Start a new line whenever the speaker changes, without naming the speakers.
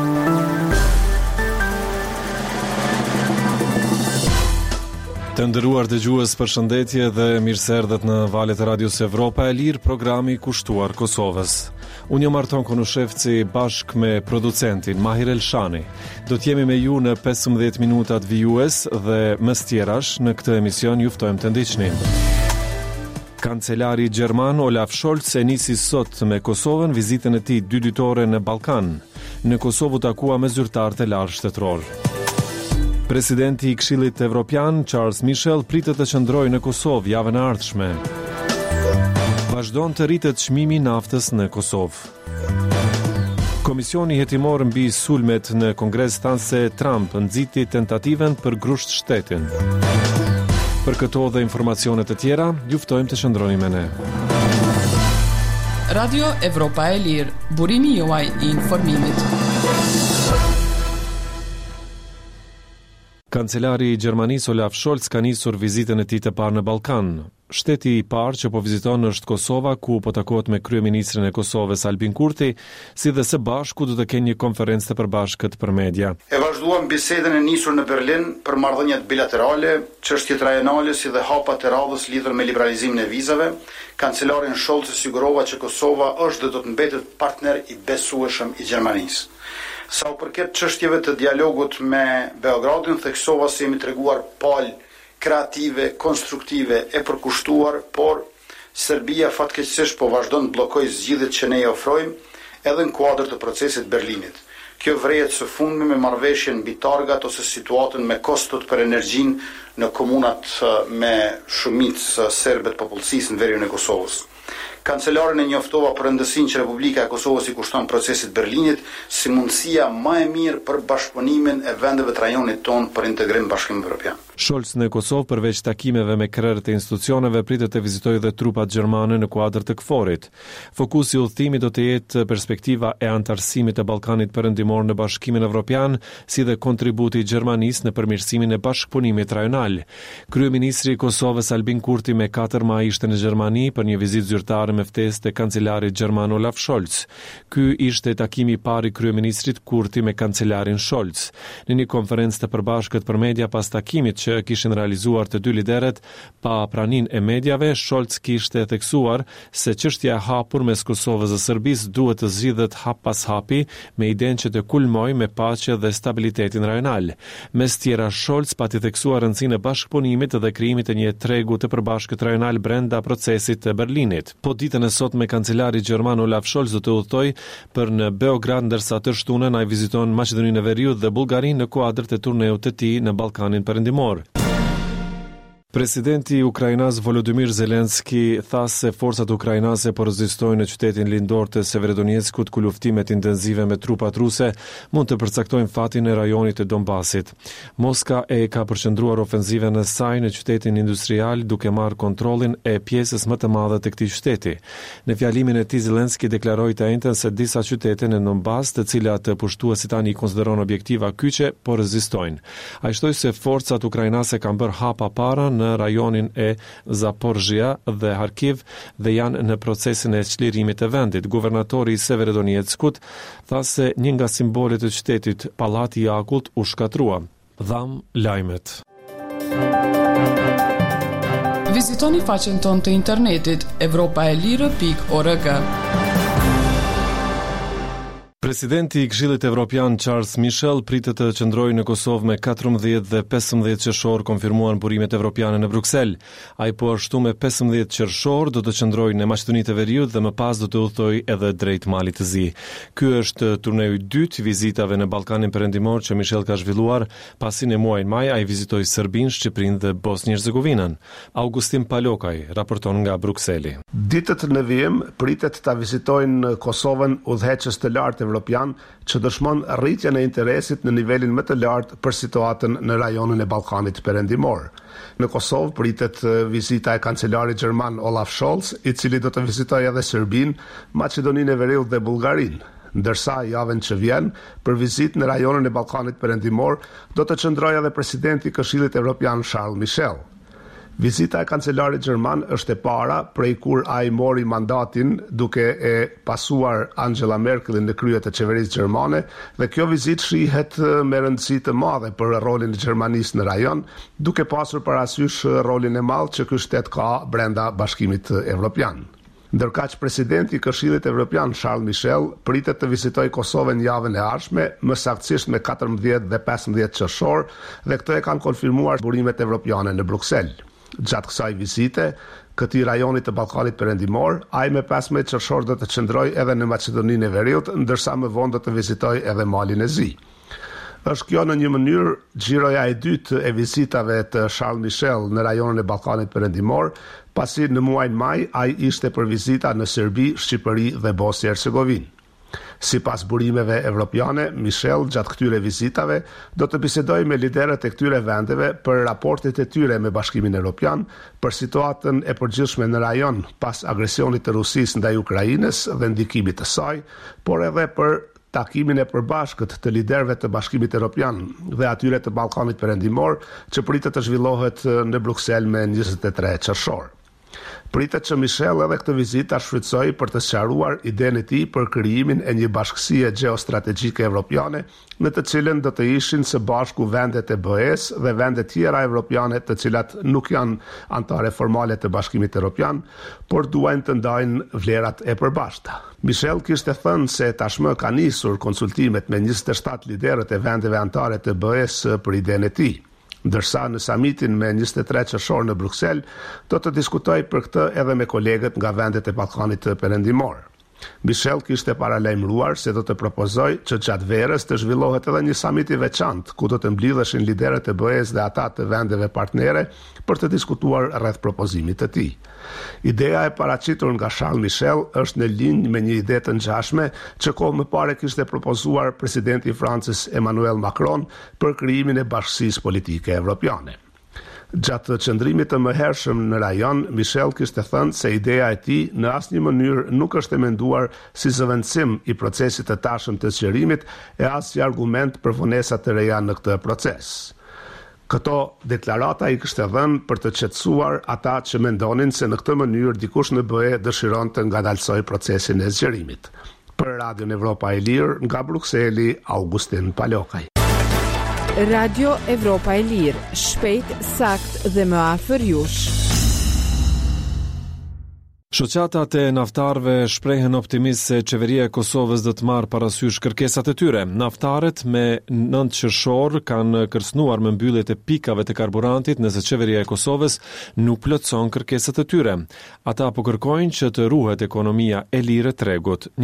Të nderuar dëgjues, përshëndetje dhe mirëserdhet në valët e Radios Evropa e Lirë, programi kushtuar Kosovës. Unë jam Arton Konushevci bashkë me producentin Mahir Elshani. Do t'jemi me ju në 15 minutat vijues dhe mes tjerash në këtë emision ju ftojmë të ndiqni. Kancelari Gjerman Olaf Scholz e nisi sot me Kosovën vizitën e tij dytore në Ballkan. Në Kosovë u takua me zyrtarët e lartë shtetëror. Presidenti i Këshillit Evropian, Charles Michel, pritet të qëndrojë në Kosovë javën e ardhshme. Vazhdon të rritet çmimi i naftës në Kosovë. Komisioni hetimor mbi sulmet në Kongres than se Trump nxiti tentativen për grusht shtetin. Për këto dhe informacione të tjera, ju ftojmë të qëndroni me ne.
Radio Evropa e Lirë, burimi juaj i informimit.
Kancelari i Gjermanisë Olaf Scholz ka nisur vizitën e tij të parë në Ballkan. Shteti i parë që po viziton është Kosova, ku po takohet me kryeministrin e Kosovës Albin Kurti, si dhe së bashku do të kenë një konferencë të përbashkët për media.
E vazhduam bisedën e nisur në Berlin për marrëdhëniet bilaterale, çështjet rajonale si dhe hapat e radhës lidhur me liberalizimin e vizave. Kancelarin Scholz sigurova që Kosova është dhe do të mbetet partner i besueshëm i Gjermanisë. Sa u përket çështjeve të dialogut me Beogradin, theksova se jemi treguar palë kreative, konstruktive e përkushtuar, por Serbia fatkeqësisht po vazhdon të bllokojë zgjidhjet që ne i ofrojmë edhe në kuadër të procesit Berlinit. Kjo vrehet së fundmi me marrëveshjen mbi targat ose situatën me kostot për energjinë në komunat me shumicë serbe të popullsisë në veriun e Kosovës. Kancelarin e njoftova për rëndësinë që Republika e Kosovës i kushton procesit Berlinit si mundësia më e mirë për bashkëpunimin e vendeve të rajonit tonë për integrim Bashkimit Evropian.
Scholz në Kosovë, përveç takimeve me krerët e institucioneve, pritet të vizitojë dhe trupat gjermane në kuadër të KFOR-it. Fokusi i udhëtimit do të jetë perspektiva e antarësimit të Ballkanit Perëndimor në Bashkimin Evropian, si dhe kontributi i Gjermanisë në përmirësimin e bashkëpunimit rajonal. Kryeministri i Kosovës Albin Kurti me 4 maj ishte në Gjermani për një vizitë zyrtare me ftesë të kancelarit gjerman Olaf Scholz. Ky ishte takimi i parë i kryeministrit Kurti me kancelarin Scholz. Në një konferencë të përbashkët për media pas takimit që kishin realizuar të dy liderët pa praninë e mediave, Scholz kishte theksuar se çështja e hapur mes Kosovës dhe Serbisë duhet të zgjidhet hap pas hapi me idenë që të kulmojë me paqe dhe stabilitetin rajonal. Mes tjera, Scholz pati theksuar rëndësinë e bashkëpunimit dhe krijimit të një tregu të përbashkët rajonal brenda procesit të Berlinit. Po ditën e sot me kancelari gjerman Olaf Scholz do të udhtoj për në Beograd, ndërsa të shtunën ai viziton Maqedoninë e Veriut dhe Bullgarinë në kuadër të turneut të tij në Ballkanin Perëndimor. Presidenti i Ukrainës Volodymyr Zelenski tha se forcat ukrainase po rezistojnë në qytetin lindor të Severodonetskut, ku luftimet intenzive me trupat ruse mund të përcaktojnë fatin e rajonit të Donbasit. Moska e ka përqendruar ofenziven e saj në qytetin industrial duke marrë kontrollin e pjesës më të madhe të këtij qyteti. Në fjalimin e tij Zelenski deklaroi të njëjtën se disa qytete në Donbas, të cilat pushtuesit tani i konsideron objektiva kyçe, po rezistojnë. Ai shtoi se forcat ukrainase kanë bërë hapa para në rajonin e Zaporizhia dhe Kharkiv dhe janë në procesin e çlirimit të vendit. Guvernatori i Severodonetskut tha se një nga simbolet e qytetit, Pallati i Akullt, u shkatrua. Dham lajmet.
Vizitoni faqen tonë të internetit europaelire.org.
Presidenti i Këshillit Evropian Charles Michel pritet të qëndrojë në Kosovë me 14 dhe 15 qershor, konfirmuan burimet evropiane në Bruksel. Ai po ashtu me 15 qershor do të qëndrojë në Maqedoninë e Veriut dhe më pas do të udhtojë edhe drejt Malit të Zi. Ky është turneu i dytë i vizitave në Ballkanin Perëndimor që Michel ka zhvilluar pasi në muajin maj ai vizitoi Serbinë, Shqipërinë dhe Bosnjë-Hercegovinën. Augustin Palokaj raporton nga Brukseli.
Ditët në vijim pritet ta vizitojnë Kosovën udhëheqës të lartë evropian që dëshmon rritjen e interesit në nivelin më të lartë për situatën në rajonin e Ballkanit Perëndimor. Në Kosovë pritet vizita e kancelarit gjerman Olaf Scholz, i cili do të vizitojë edhe Serbinë, Maqedoninë e Veriut dhe Bullgarinë. Ndërsa javën që vjen, për vizitë në rajonin e Ballkanit Perëndimor, do të qëndrojë edhe presidenti i Këshillit Evropian Charles Michel. Vizita e kancelarit gjerman është e para prej kur ai mori mandatin duke e pasuar Angela Merkelin në krye të qeverisë gjermane, dhe kjo vizitë shihet me rëndësi të madhe për rolin e Gjermanisë në rajon, duke pasur parasysh rolin e madh që ky shtet ka brenda Bashkimit Evropian. Ndërkaq presidenti i Këshillit Evropian Charles Michel pritet të vizitojë Kosovën javën e ardhshme, më saktësisht me 14 dhe 15 qershor, dhe këtë e kanë konfirmuar burimet evropiane në Bruksel. Gjatë kësaj vizite, këtij rajoni të Ballkanit Perëndimor, ai me 15 qershor do të qëndrojë edhe në Maqedoninë e Veriut, ndërsa më vonë do të vizitojë edhe Malin e Zi. Është kjo në një mënyrë xhiroja e dytë e vizitave të Charles Michel në rajonin e Ballkanit Perëndimor, pasi në muajin maj ai ishte për vizita në Serbi, Shqipëri dhe Bosnjë-Hercegovinë. Sipas burimeve evropiane, Michel gjatë këtyre vizitave do të bisedojë me liderët e këtyre vendeve për raportet e tyre me Bashkimin Evropian, për situatën e përgjithshme në rajon pas agresionit të Rusisë ndaj Ukrainës dhe ndikimit të saj, por edhe për takimin e përbashkët të liderëve të Bashkimit Evropian dhe atyre të Ballkanit Perëndimor që pritet të zhvillohet në Bruksel me 23 qershor. Pritet që Michel edhe këtë vizitë ta shfrytësojë për të sqaruar idenë e tij për krijimin e një bashkësie gjeostrategjike evropiane, në të cilën do të ishin së bashku vendet e BE-s dhe vende tjera evropiane të cilat nuk janë anëtare formale të Bashkimit Evropian, por duajnë të ndajnë vlerat e përbashkëta. Michel kishte thënë se tashmë ka nisur konsultimet me 27 liderët e vendeve anëtare të BE-s për idenë e tij. Ndërsa në samitin me 23 qershor në Bruksel, do të diskutoj për këtë edhe me kolegët nga vendet e Ballkanit Perëndimor. Michel kishte paralajmëruar se do të propozoj që gjatë verës të zhvillohet edhe një samit i veçantë, ku do të mblidheshin liderët e BE-s dhe ata të vendeve partnere për të diskutuar rreth propozimit të tij. Ideja e paraqitur nga Charles Michel është në linjë me një ide të ngjashme që kohë më parë kishte propozuar presidenti i Francës Emmanuel Macron për krijimin e bashkësisë politike evropiane. Gjatë qëndrimit të mëhershëm në rajon, Michel kishte thënë se ideja e tij në asnjë mënyrë nuk është e menduar si zëvendësim i procesit të tashëm të sqarimit e as si argument për vonesa të reja në këtë proces. Këto deklarata i kishte dhënë për të qetësuar ata që mendonin se në këtë mënyrë dikush në BE dëshiron të ngadalsoj procesin e zgjerimit. Për Radion Evropa e Lirë, nga Brukseli, Augustin Palokaj.
Radio Evropa e Lirë, shpejt, sakt dhe më afër jush.
Shoqatat e naftarëve shprehen optimist se qeveria e Kosovës do të marrë parasysh kërkesat e tyre. Naftarët me 9 qershor kanë kërcënuar me mbylljet e pikave të karburantit nëse qeveria e Kosovës nuk plotëson kërkesat e tyre. Ata po kërkojnë që të ruhet ekonomia e lirë e tregut.